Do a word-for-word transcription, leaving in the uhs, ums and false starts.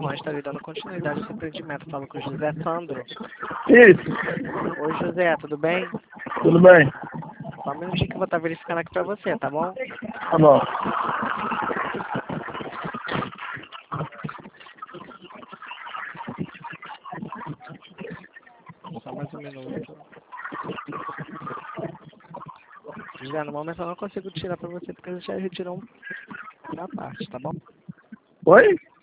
irmão, a gente tá lhe dando continuidade ao seu atendimento. Falo com o José Sandro. Isso. Oi, José, tudo bem? Tudo bem? Só um minutinho que eu vou estar verificando aqui pra você, tá bom? Tá bom. Só mais um minuto. José, no momento eu não consigo tirar pra você porque você já retirou uma parte, tá bom? Oi?